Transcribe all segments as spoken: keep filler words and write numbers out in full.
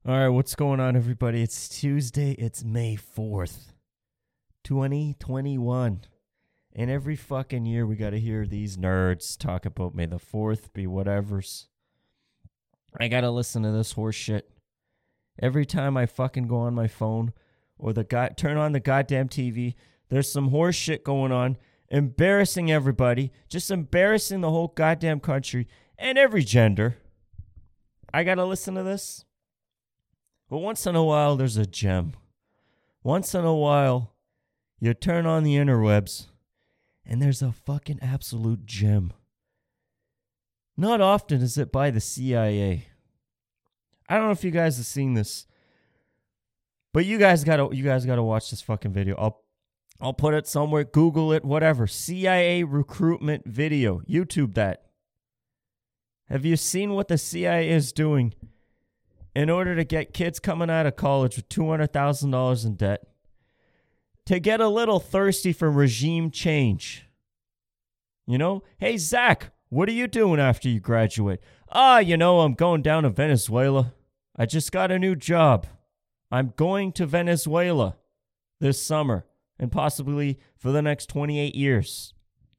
All right, what's going on, everybody? It's Tuesday. It's May fourth, twenty twenty-one. And every fucking year we got to hear these nerds talk about May the fourth be whatevers. I got to listen to this horse shit. Every time I fucking go on my phone or the guy turn on the goddamn T V, there's some horse shit going on, embarrassing everybody, just embarrassing the whole goddamn country and every gender. I got to listen to this. But once in a while, there's a gem. Once in a while, you turn on the interwebs, and there's a fucking absolute gem. Not often is it by the C I A. I don't know if you guys have seen this, but you guys gotta you guys gotta watch this fucking video. I'll I'll put it somewhere, Google it, whatever. C I A recruitment video. YouTube that. Have you seen what the C I A is doing in order to get kids coming out of college with two hundred thousand dollars in debt to get a little thirsty for regime change? You know, hey, Zach, what are you doing after you graduate? Ah, you know, I'm going down to Venezuela. I just got a new job. I'm going to Venezuela this summer and possibly for the next twenty-eight years.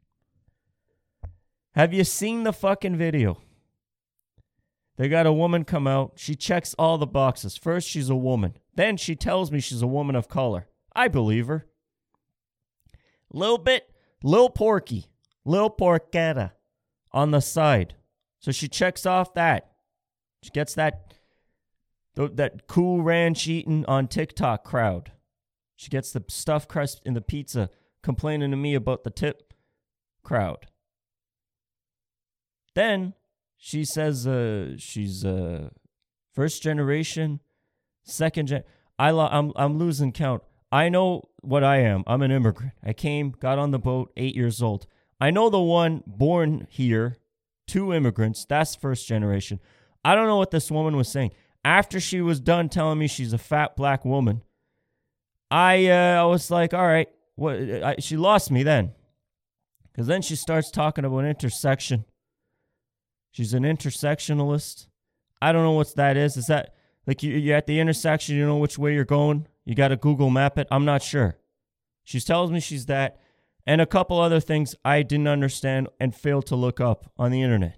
Have you seen the fucking video? They got a woman come out. She checks all the boxes. First, she's a woman. Then she tells me she's a woman of color. I believe her. Little bit, Lil Porky, Lil Porchetta on the side. So she checks off that. She gets that, that Cool Ranch eating on TikTok crowd. She gets the stuffed crust in the pizza complaining to me about the tip crowd. Then she says uh, she's uh, first generation, second gen. I lo- I'm I'm losing count. I know what I am. I'm an immigrant. I came, got on the boat, eight years old. I know the one born here, two immigrants. That's first generation. I don't know what this woman was saying. After she was done telling me she's a fat black woman, I uh, I was like, all right, what? I, she lost me then, because then she starts talking about intersection. She's an intersectionalist. I don't know what that is. Is that like you, you're at the intersection, you know which way you're going? You got to Google map it? I'm not sure. She tells me she's that, and a couple other things I didn't understand and failed to look up on the internet.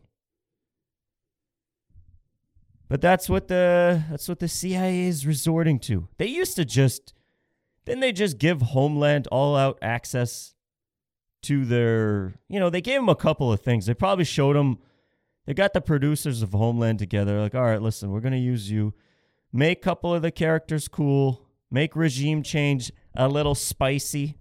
But that's what the that's what the C I A is resorting to. They used to just, didn't they just give Homeland all-out access to their, you know, they gave them a couple of things. They probably showed them. They got the producers of Homeland together, like, all right, listen, we're going to use you. Make a couple of the characters cool. Make regime change a little spicy.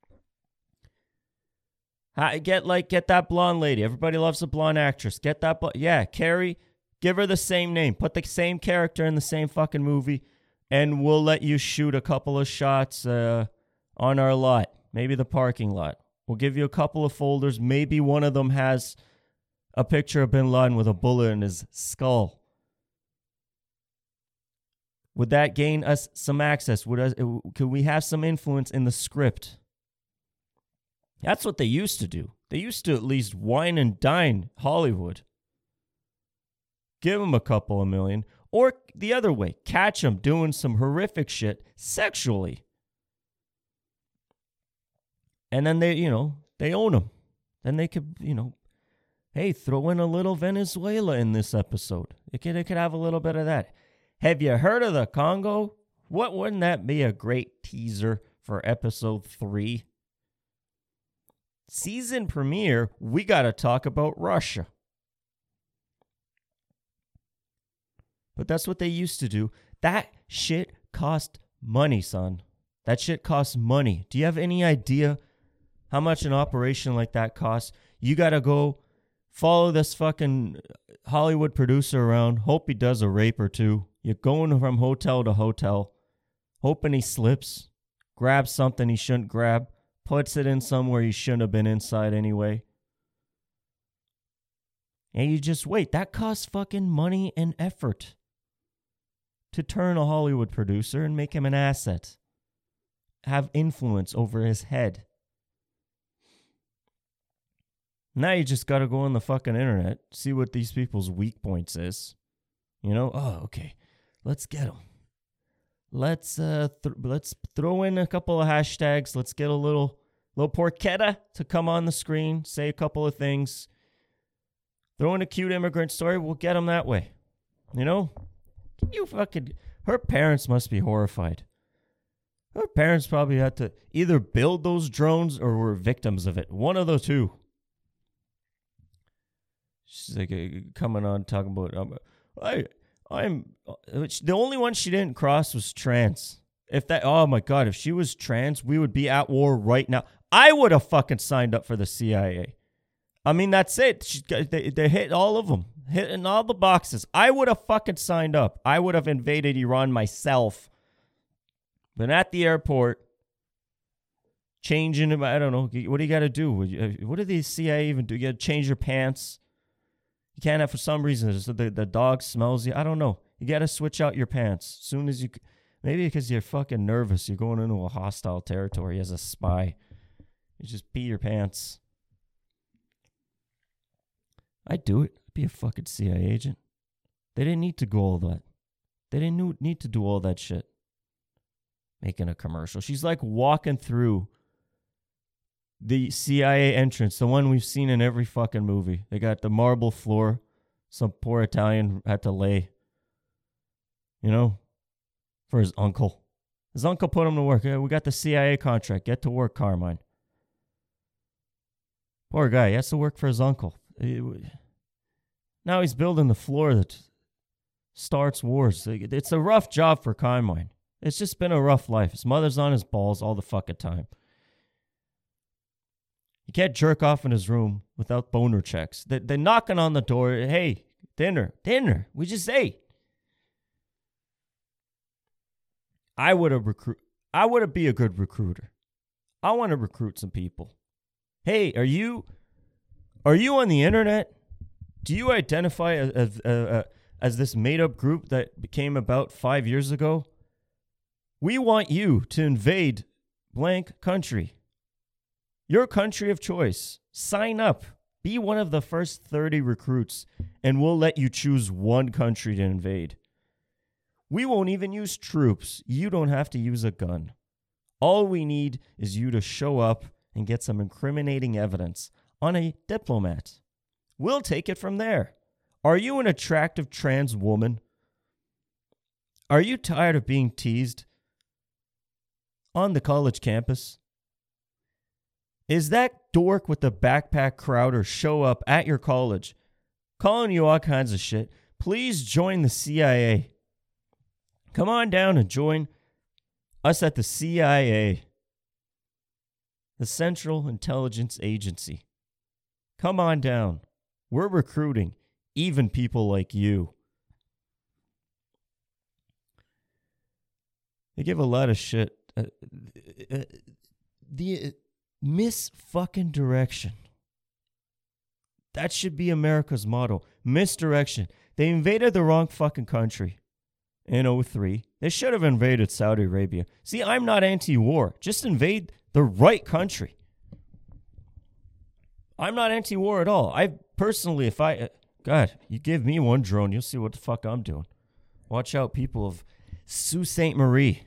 Get like get that blonde lady. Everybody loves a blonde actress. Get that, bl- yeah, Carrie, give her the same name. Put the same character in the same fucking movie, and we'll let you shoot a couple of shots uh, on our lot, maybe the parking lot. We'll give you a couple of folders. Maybe one of them has a picture of Bin Laden with a bullet in his skull. Would that gain us some access? Would us, could we have some influence in the script? That's what they used to do. They used to at least wine and dine Hollywood. Give them a couple of million. Or the other way, catch them doing some horrific shit sexually. And then they, you know, they own them. Then they could, you know, hey, throw in a little Venezuela in this episode. It could, it could have a little bit of that. Have you heard of the Congo? What wouldn't that be a great teaser for episode three? Season premiere, we got to talk about Russia. But that's what they used to do. That shit cost money, son. That shit costs money. Do you have any idea how much an operation like that costs? You got to go follow this fucking Hollywood producer around. Hope he does a rape or two. You're going from hotel to hotel, hoping he slips, grabs something he shouldn't grab, puts it in somewhere he shouldn't have been inside anyway. And you just wait. That costs fucking money and effort to turn a Hollywood producer and make him an asset. Have influence over his head. Now you just got to go on the fucking internet, see what these people's weak points is. You know, oh, okay. let's get them. Let's uh, th- let's throw in a couple of hashtags. Let's get a little little porchetta to come on the screen, say a couple of things. Throw in a cute immigrant story. We'll get them that way. You know, you fucking. Her parents must be horrified. Her parents probably had to either build those drones or were victims of it. One of the two. She's like uh, coming on talking about um, I I'm uh, the only one she didn't cross was trans. If that oh my god, if she was trans, we would be at war right now. I would have fucking signed up for the C I A. I mean, that's it. She, they they hit all of them, hitting all the boxes. I would have fucking signed up. I would have invaded Iran myself. But at the airport, changing, I don't know, what do you got to do? What do the C I A even do? You got to change your pants. You can't have, for some reason, the, the dog smells you. I don't know. You got to switch out your pants as soon as you, maybe because you're fucking nervous. You're going into a hostile territory as a spy. You just pee your pants. I'd do it. I'd be a fucking C I A agent. They didn't need to go all that. They didn't need to do all that shit. Making a commercial. She's like walking through the C I A entrance, the one we've seen in every fucking movie. They got the marble floor. Some poor Italian had to lay, you know, for his uncle. His uncle put him to work. Yeah, we got the C I A contract. Get to work, Carmine. Poor guy. He has to work for his uncle. Now he's building the floor that starts wars. It's a rough job for Carmine. It's just been a rough life. His mother's on his balls all the fucking time. He can't jerk off in his room without boner checks. They, they're knocking on the door. Hey, dinner, dinner. We just ate. I would have recruit. I would have be a good recruiter. I want to recruit some people. Hey, are you, are you on the internet? Do you identify as as, uh, as this made-up group that came about five years ago? We want you to invade blank country. Your country of choice. Sign up. Be one of the first thirty recruits, and we'll let you choose one country to invade. We won't even use troops. You don't have to use a gun. All we need is you to show up and get some incriminating evidence on a diplomat. We'll take it from there. Are you an attractive trans woman? Are you tired of being teased on the college campus? Is that dork with the backpack Crowder show up at your college, calling you all kinds of shit? Please join the C I A. Come on down and join us at the C I A, the Central Intelligence Agency. Come on down. We're recruiting even people like you. They give a lot of shit. Uh, uh, the uh, misfucking direction. That should be America's motto. Misdirection. They invaded the wrong fucking country in oh three. They should have invaded Saudi Arabia. See, I'm not anti-war. Just invade the right country. I'm not anti-war at all. I personally, if I... Uh, God, you give me one drone, you'll see what the fuck I'm doing. Watch out, people of Sault Ste. Marie.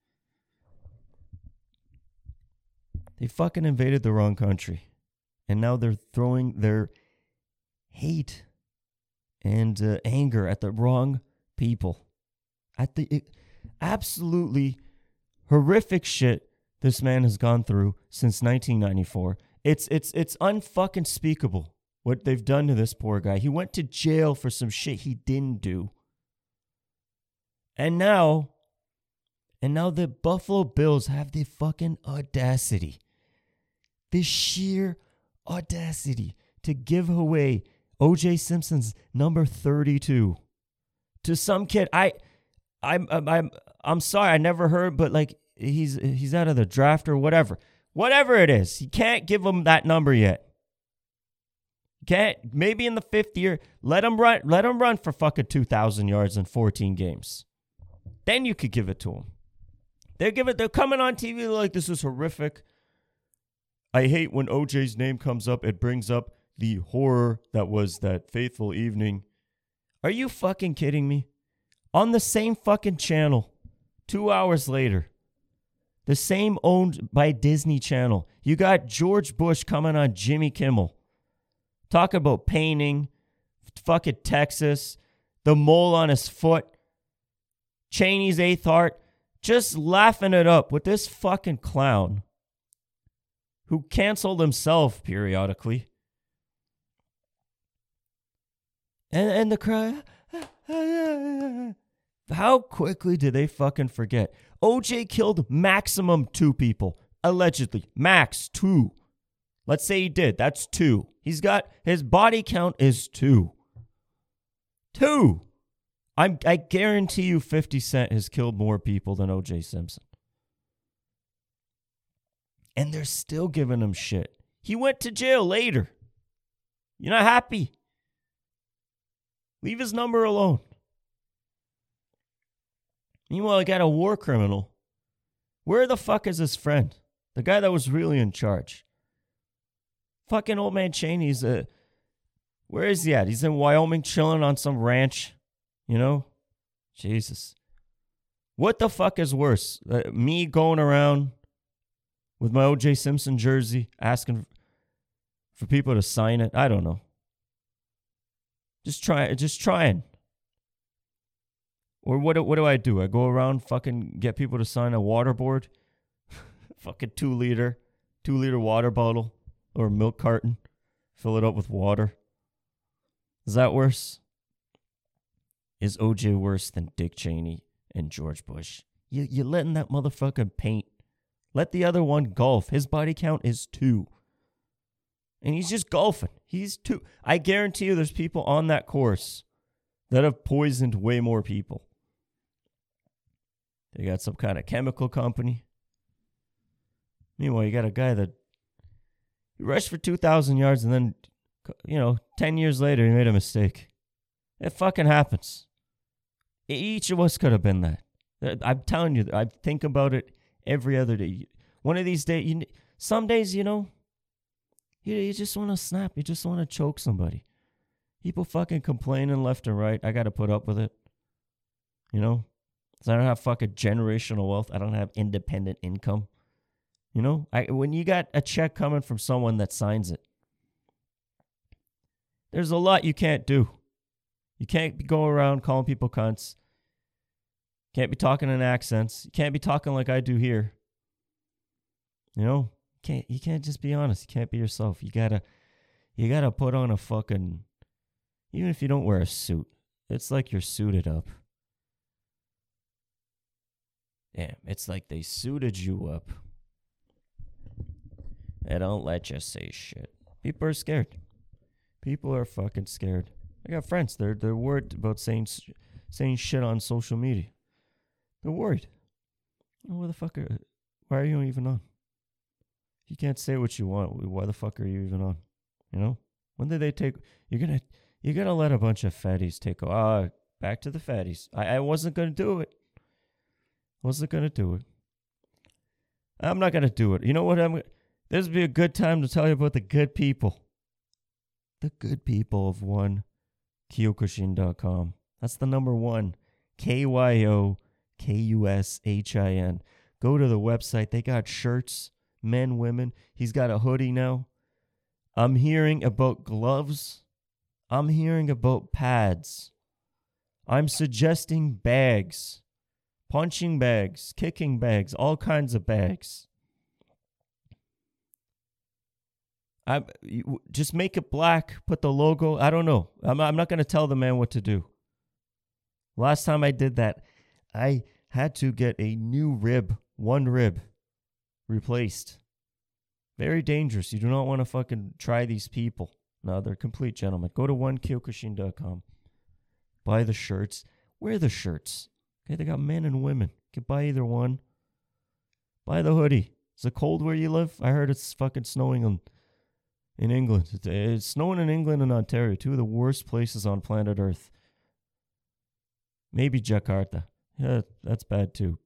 They fucking invaded the wrong country. And now they're throwing their hate and uh, anger at the wrong people. At the it, absolutely horrific shit this man has gone through since nineteen ninety-four. It's it's it's unfucking speakable what they've done to this poor guy. He went to jail for some shit he didn't do. And now, and now the Buffalo Bills have the fucking audacity, the sheer audacity to give away O J Simpson's number thirty-two to some kid. I, I'm, I'm, I'm, I'm sorry, I never heard, but like he's he's out of the draft or whatever, whatever it is. He can't give him that number yet. Can't maybe in the fifth year let him run, let him run for fucking two thousand yards in fourteen games. Then you could give it to him. They're giving, they're coming on T V like this is horrific. I hate when O J's name comes up. It brings up the horror that was that fateful evening. Are you fucking kidding me? On the same fucking channel, two hours later, the same owned by Disney Channel, you got George Bush coming on Jimmy Kimmel, talking about painting, fucking Texas, the mole on his foot, Cheney's eighth heart, just laughing it up with this fucking clown who canceled himself periodically. And and the crowd, how quickly do they fucking forget? O J killed maximum two people, allegedly. Max two. Let's say he did. That's two. He's got, his body count is two. Two. I'm, I guarantee you fifty Cent has killed more people than O J Simpson. And they're still giving him shit. He went to jail later. You're not happy? Leave his number alone. Meanwhile, I got a war criminal. Where the fuck is his friend? The guy that was really in charge. Fucking old man Cheney's, uh, where is he at? He's in Wyoming chilling on some ranch. You know? Jesus. What the fuck is worse? Uh, me going around with my O J Simpson jersey, asking for people to sign it? I don't know. Just try, just trying. Or what, what do I do? I go around fucking get people to sign a water board? Fucking two liter, two liter water bottle or milk carton. Fill it up with water. Is that worse? Is O J worse than Dick Cheney and George Bush? You, you're letting that motherfucker paint. Let the other one golf. His body count is two. And he's just golfing. He's two. I guarantee you there's people on that course that have poisoned way more people. They got some kind of chemical company. Meanwhile, you got a guy that he rushed for two thousand yards and then, you know, ten years later, he made a mistake. It fucking happens. Each of us could have been that. I'm telling you, I think about it every other day. One of these days, you, some days, you know, you, you just want to snap. You just want to choke somebody. People fucking complaining left and right. I got to put up with it. You know? Because I don't have fucking generational wealth. I don't have independent income. You know? I when you got a check coming from someone that signs it, there's a lot you can't do. You can't go around calling people cunts. Can't be talking in accents. You can't be talking like I do here. You know? Can't you can't just be honest. You can't be yourself. You gotta you gotta put on a fucking, even if you don't wear a suit, it's like you're suited up. Damn, it's like they suited you up. They don't let you say shit. People are scared. People are fucking scared. I got friends. They're they're worried about saying saying shit on social media. They're worried. Oh, where the fuck are? Why are you even on? You can't say what you want. Why the fuck are you even on? You know? When did they take? You're gonna you're gonna let a bunch of fatties take. Ah, uh, back to the fatties. I I wasn't gonna do it. Wasn't gonna do it. I'm not gonna do it. You know what? I'm. This would be a good time to tell you about the good people. The good people of one Kyokushin dot com. That's the number one. K Y O K U S H I N. Go to the website. They got shirts, men, women. He's got a hoodie now. I'm hearing about gloves. I'm hearing about pads. I'm suggesting bags. Punching bags, kicking bags, all kinds of bags. I just make it black, put the logo. I don't know. I'm, I'm not going to tell the man what to do. Last time I did that, I had to get a new rib, one rib, replaced. Very dangerous. You do not want to fucking try these people. No, they're complete gentlemen. Go to one Kyokushin dot com. Buy the shirts. Wear the shirts. Okay, they got men and women. You can buy either one. Buy the hoodie. Is it cold where you live? I heard it's fucking snowing in, in England. It's, it's snowing in England and Ontario, two of the worst places on planet Earth. Maybe Jakarta. Yeah, that's bad too.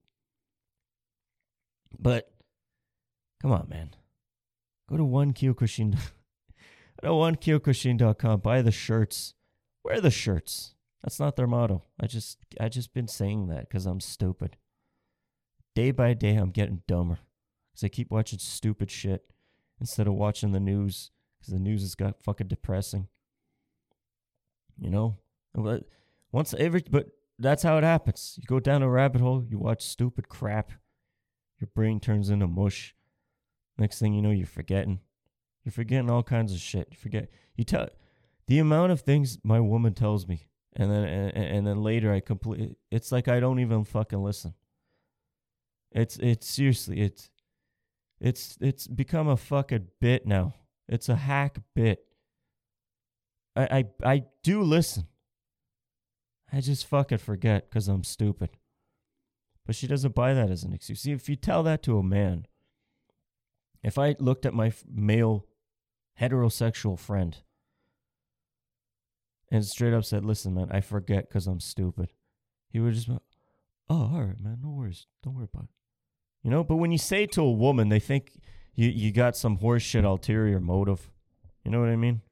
But, come on, man. Go to one Kyokushin. Go to one Kyokushin dot com. Buy the shirts. Wear the shirts. That's not their motto. I just I just been saying that because I'm stupid. Day by day, I'm getting dumber because I keep watching stupid shit instead of watching the news because the news has got fucking depressing. You know, once every but that's how it happens. You go down a rabbit hole, you watch stupid crap, your brain turns into mush. Next thing you know, you're forgetting. You're forgetting all kinds of shit. You forget. You tell the amount of things my woman tells me. And then and, and then later I complete. It's like I don't even fucking listen. It's it's seriously it's it's it's become a fucking bit now. It's a hack bit. I I, I do listen. I just fucking forget because I'm stupid. But she doesn't buy that as an excuse. See, if you tell that to a man, if I looked at my male heterosexual friend and straight up said, listen, man, I forget because I'm stupid, he would just be, oh, all right, man, no worries. Don't worry about it. You know, but when you say it to a woman, they think you, you got some horseshit ulterior motive. You know what I mean?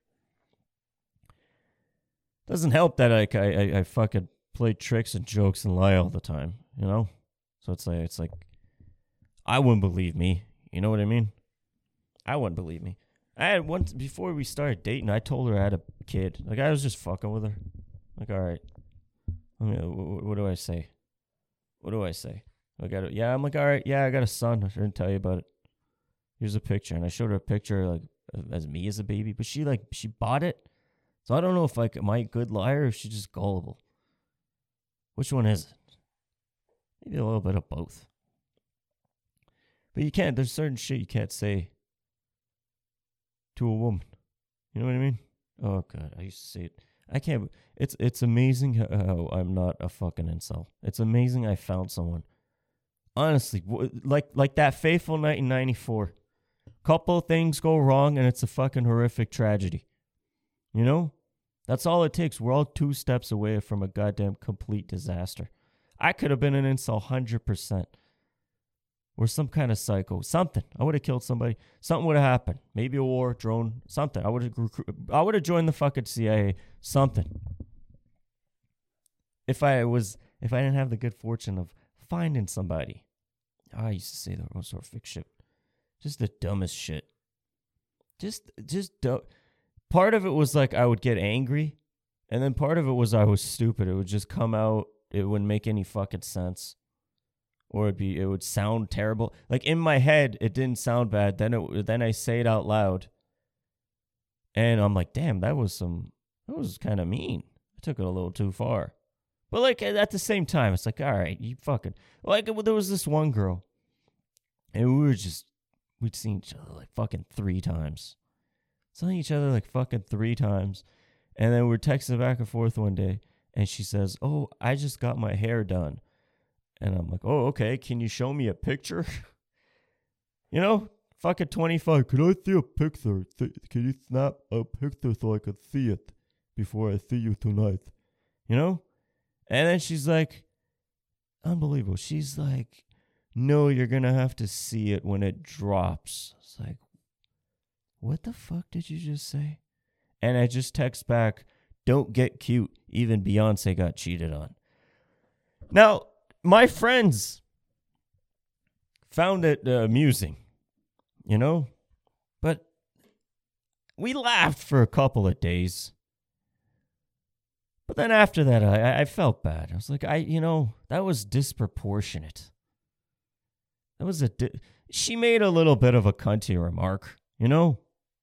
Doesn't help that I, I, I fucking play tricks and jokes and lie all the time, you know? So it's like, it's like, I wouldn't believe me. You know what I mean? I wouldn't believe me. I had once before we started dating, I told her I had a kid. Like, I was just fucking with her. Like, all right. I mean, what, what do I say? What do I say? I got it. Yeah, I'm like, all right. Yeah, I got a son. I didn't tell you about it. Here's a picture. And I showed her a picture, like, as me as a baby. But she, like, she bought it. So I don't know if, like, am I a good liar or if she's just gullible. Which one is it? Maybe a little bit of both. But you can't, there's certain shit you can't say to a woman. You know what I mean? Oh, God, I used to say it. I can't, it's it's amazing how I'm not a fucking incel. It's amazing I found someone. Honestly, like like that fateful night in ninety-four. Couple things go wrong and it's a fucking horrific tragedy. You know? That's all it takes. We're all two steps away from a goddamn complete disaster. I could have been an incel one hundred percent. Or some kind of psycho. Something. I would have killed somebody. Something would have happened. Maybe a war, drone, something. I would have recru- I would have joined the fucking C I A. Something. If I was, if I didn't have the good fortune of finding somebody. I used to say the most horrific shit. Just the dumbest shit. Just, just dumb. Part of it was like I would get angry. And then part of it was I was stupid. It would just come out. It wouldn't make any fucking sense. Or it'd be, it would sound terrible. Like in my head, it didn't sound bad. Then it, then I say it out loud, and I'm like, "Damn, that was some, that was kind of mean. I took it a little too far." But like at the same time, it's like, all right, you fucking like. There was this one girl, and we were just, we'd seen each other like fucking three times, saw each other like fucking three times, and then we're texting back and forth one day, and she says, "Oh, I just got my hair done." And I'm like, oh, okay, can you show me a picture? You know, fucking twenty-five. Can I see a picture? Th- can you snap a picture so I can see it before I see you tonight? You know? And then she's like, unbelievable. She's like, no, you're going to have to see it when it drops. It's like, what the fuck did you just say? And I just text back, don't get cute. Even Beyonce got cheated on. Now, my friends found it uh, amusing, you know, but we laughed for a couple of days. But then after that, I, I felt bad. I was like, I, you know, that was disproportionate. That was a, di- she made a little bit of a cunty remark, you know.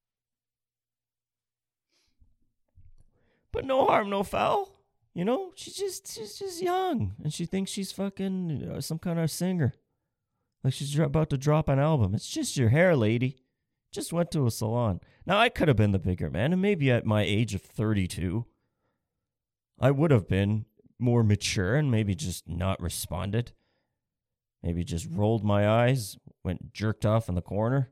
But no harm, no foul. You know, she's just she's just young, and she thinks she's fucking uh, some kind of singer. Like she's about to drop an album. It's just your hair, lady. Just went to a salon. Now, I could have been the bigger man, and maybe at my age of thirty-two, I would have been more mature and maybe just not responded. Maybe just rolled my eyes, went jerked off in the corner.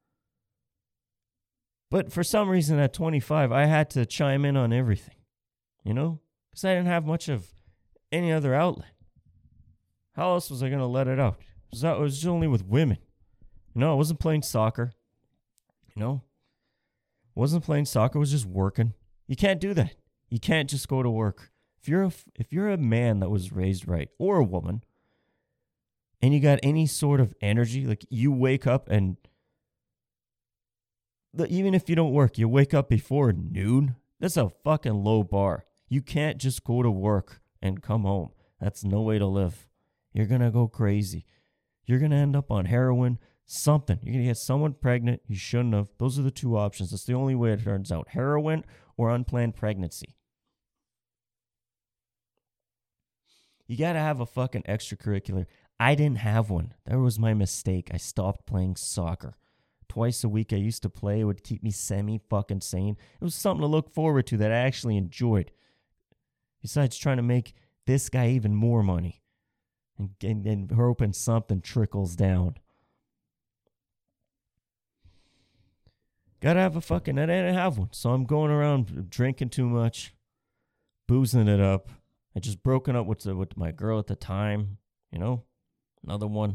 But for some reason at twenty-five, I had to chime in on everything, you know? Because I didn't have much of any other outlet. How else was I going to let it out? It was, it was only with women. You know, I wasn't playing soccer. You know? Wasn't playing soccer. I was just working. You can't do that. You can't just go to work If you're a, if you're a man that was raised right, or a woman, and you got any sort of energy, like you wake up and the, even if you don't work, you wake up before noon, that's a fucking low bar. You can't just go to work and come home. That's no way to live. You're going to go crazy. You're going to end up on heroin, something. You're going to get someone pregnant you shouldn't have. Those are the two options. That's the only way it turns out. Heroin or unplanned pregnancy. You got to have a fucking extracurricular. I didn't have one. That was my mistake. I stopped playing soccer. Twice a week I used to play. It would keep me semi-fucking sane. It was something to look forward to that I actually enjoyed. Besides trying to make this guy even more money. And, and, and hoping something trickles down. Gotta have a fucking... I didn't have one. So I'm going around drinking too much. Boozing it up. I just broken up with, the, with my girl at the time. You know? Another one.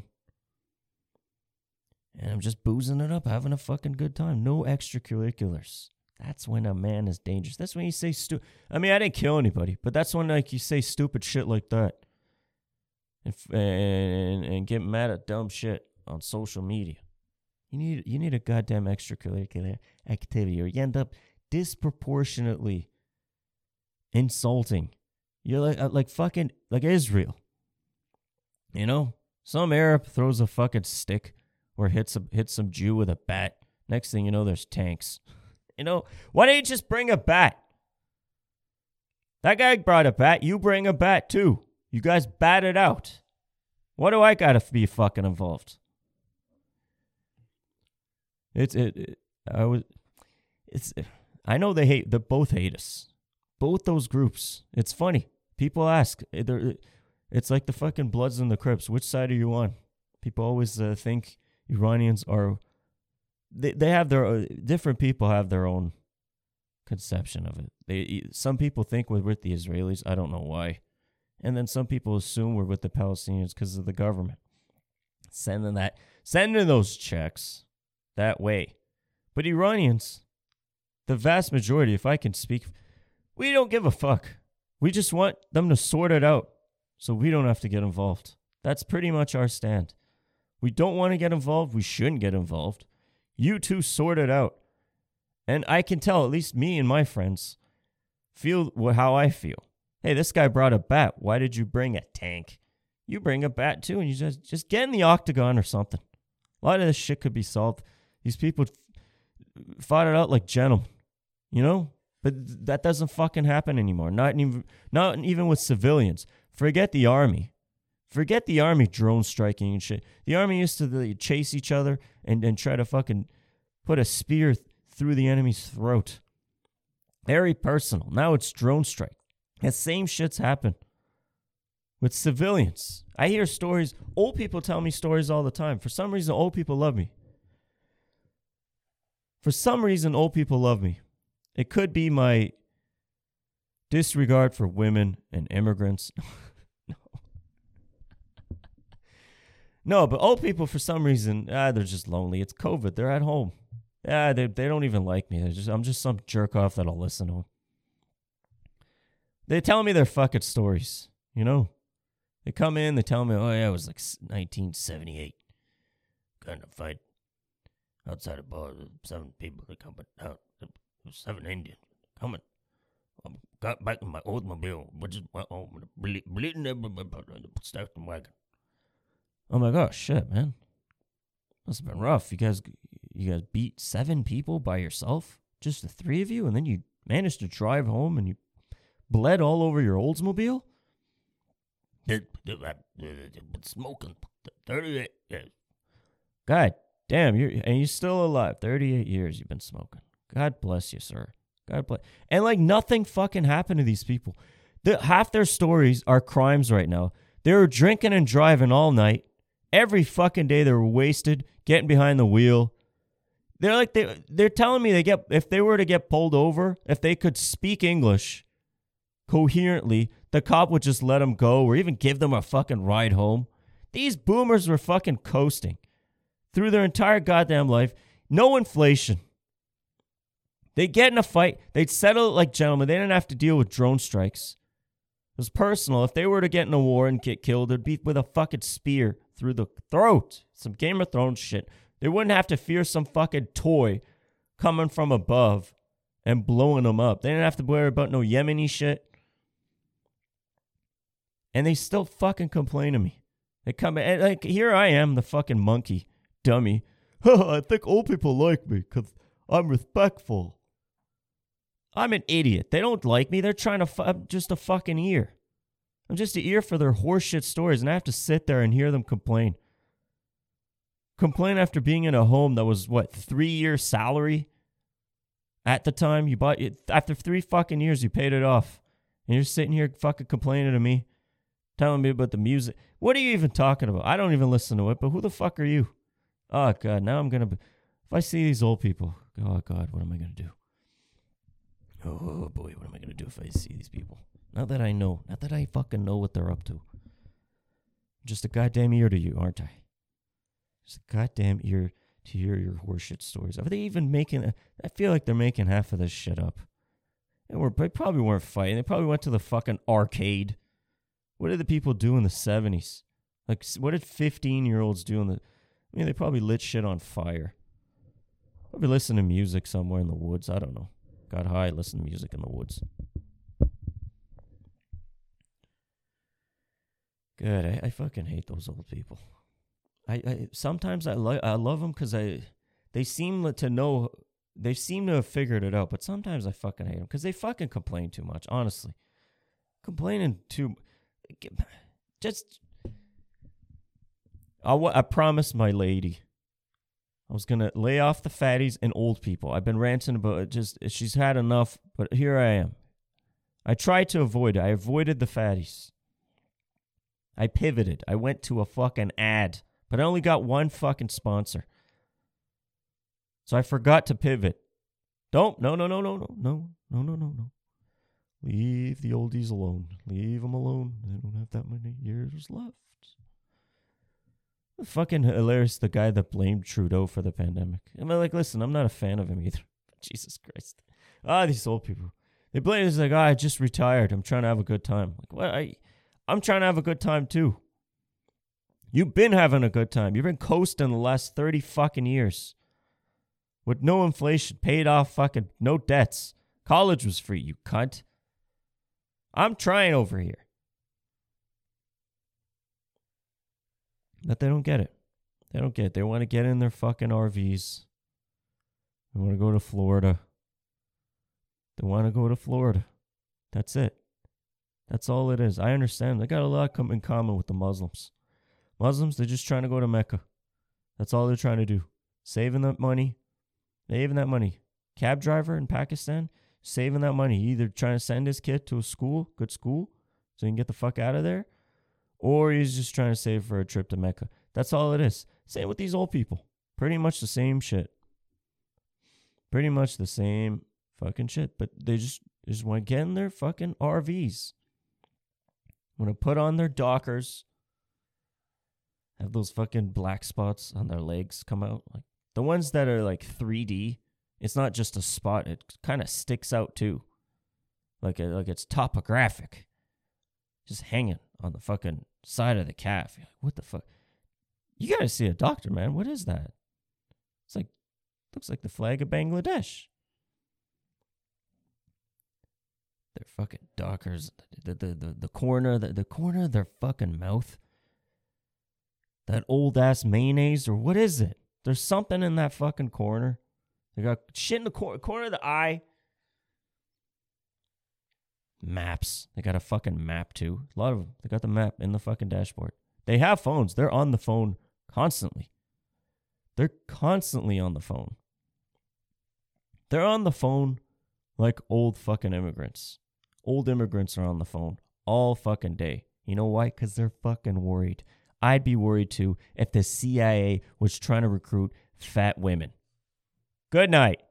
And I'm just boozing it up, having a fucking good time. No extracurriculars. That's when a man is dangerous. That's when you say stupid. I mean, I didn't kill anybody, but that's when like you say stupid shit like that. And, and, and get mad at dumb shit on social media. You need you need a goddamn extracurricular activity, or you end up disproportionately insulting. You're like like fucking like Israel. You know, some Arab throws a fucking stick. Or hit some, hit some Jew with a bat. Next thing you know, there's tanks. You know, why don't you just bring a bat? That guy brought a bat. You bring a bat, too. You guys bat it out. What do I got to be fucking involved? It's, it, it, I was, it's, I know they hate, they both hate us. Both those groups. It's funny. People ask, it's like the fucking Bloods and the Crips. Which side are you on? People always uh, think Iranians are, they they have their, uh, different people have their own conception of it. They Some people think we're with the Israelis. I don't know why. And then some people assume we're with the Palestinians because of the government. Sending that, sending those checks that way. But Iranians, the vast majority, if I can speak, we don't give a fuck. We just want them to sort it out so we don't have to get involved. That's pretty much our stand. We don't want to get involved. We shouldn't get involved. You two sort it out. And I can tell, at least me and my friends, feel how I feel. Hey, this guy brought a bat. Why did you bring a tank? You bring a bat too, and you just, just get in the octagon or something. A lot of this shit could be solved. These people fought it out like gentlemen, you know? But that doesn't fucking happen anymore. Not even, not even with civilians. Forget the army. Forget the army drone striking and shit. The army used to like, chase each other and, and try to fucking put a spear th- through the enemy's throat. Very personal. Now it's drone strike. The same shit's happen with civilians. I hear stories. Old people tell me stories all the time. For some reason, old people love me. For some reason, old people love me. It could be my disregard for women and immigrants. No, but old people, for some reason, ah, they're just lonely. It's COVID. They're at home. Yeah, they they don't even like me. They're just I'm just some jerk off that'll listen to them. They tell me their fucking stories, you know? They come in, they tell me, oh, yeah, it was like nineteen seventy-eight. Got in a fight outside a bar. Seven people that coming out. Seven Indians coming. I got back in my Oldsmobile, which is went home, bleeding everybody, stacked in wagon. I'm like, oh, shit, man. Must have been rough. You guys you guys beat seven people by yourself? Just the three of you? And then you managed to drive home and you bled all over your Oldsmobile? Been smoking thirty-eight years. God damn, you're, and you're still alive. thirty-eight years you've been smoking. God bless you, sir. God bless. And like nothing fucking happened to these people. The, half their stories are crimes right now. They were drinking and driving all night. Every fucking day they were wasted, getting behind the wheel. They're like they they're telling me they get if they were to get pulled over, if they could speak English coherently, the cop would just let them go or even give them a fucking ride home. These boomers were fucking coasting through their entire goddamn life. No inflation. They'd get in a fight. They'd settle it like gentlemen. They didn't have to deal with drone strikes. It was personal. If they were to get in a war and get killed, it'd be with a fucking spear through the throat. Some Game of Thrones shit. They wouldn't have to fear some fucking toy coming from above and blowing them up. They didn't have to worry about no Yemeni shit. And they still fucking complain to me. They come and like, here I am, the fucking monkey dummy. I think old people like me because I'm respectful. I'm an idiot. They don't like me. They're trying to, fu- I'm just a fucking ear. I'm just an ear for their horseshit stories, and I have to sit there and hear them complain. Complain after being in a home that was, what, three-year salary? At the time, you bought it. After three fucking years, you paid it off. And you're sitting here fucking complaining to me, telling me about the music. What are you even talking about? I don't even listen to it, but who the fuck are you? Oh, God, now I'm going to be... If I see these old people, oh, God, what am I going to do? Oh, boy, what am I going to do if I see these people? Not that I know. Not that I fucking know what they're up to. I'm just a goddamn ear to you, aren't I? Just a goddamn ear to hear your horseshit stories. Are they even making... A, I feel like they're making half of this shit up. And we're, they probably weren't fighting. They probably went to the fucking arcade. What did the people do in the seventies? Like, what did fifteen-year-olds do in the... I mean, they probably lit shit on fire. Probably listened to music somewhere in the woods. I don't know. Got high, listened to music in the woods. Good. I, I fucking hate those old people. I, I sometimes I like I love them because I they seem to know they seem to have figured it out. But sometimes I fucking hate them because they fucking complain too much. Honestly, complaining too. Just I I promised my lady I was gonna lay off the fatties and old people. I've been ranting about it. Just she's had enough. But here I am. I tried to avoid it. I avoided the fatties. I pivoted. I went to a fucking ad. But I only got one fucking sponsor. So I forgot to pivot. Don't. No, no, no, no, no, no, no, no, no, no. Leave the oldies alone. Leave them alone. They don't have that many years left. Fucking hilarious, the guy that blamed Trudeau for the pandemic. I'm like, listen, I'm not a fan of him either. Jesus Christ. Ah, these old people. They blame, it's like, oh, I just retired. I'm trying to have a good time. Like, what? I, I'm trying to have a good time too. You've been having a good time. You've been coasting the last thirty fucking years. With no inflation, paid off fucking, no debts. College was free, you cunt. I'm trying over here. But they don't get it. They don't get it. They want to get in their fucking R Vs. They want to go to Florida. They want to go to Florida. That's it. That's all it is. I understand. They got a lot in common with the Muslims. Muslims, they're just trying to go to Mecca. That's all they're trying to do. Saving that money. Saving that money. Cab driver in Pakistan, saving that money. Either trying to send his kid to a school, good school, so he can get the fuck out of there, or he's just trying to save for a trip to Mecca. That's all it is. Same with these old people. Pretty much the same shit. Pretty much the same fucking shit. But they just, they just want to get in their fucking R Vs. Want to put on their Dockers. Have those fucking black spots on their legs come out. Like the ones that are like three D. It's not just a spot. It kind of sticks out too. Like, a, like it's topographic. Just hanging on the fucking side of the calf. You're like, what the fuck? You gotta see a doctor, man. What is that? It's like, looks like the flag of Bangladesh. Their fucking Dockers. The, the, the, the corner, the, the corner of their fucking mouth. That old ass mayonnaise, or what is it? There's something in that fucking corner. They got shit in the cor- corner of the eye. Maps. They got a fucking map too. A lot of them. They got the map in the fucking dashboard. They have phones. They're on the phone constantly. They're constantly on the phone. They're on the phone like old fucking immigrants. Old immigrants are on the phone all fucking day. You know why? Because they're fucking worried. I'd be worried too if the C I A was trying to recruit fat women. Good night.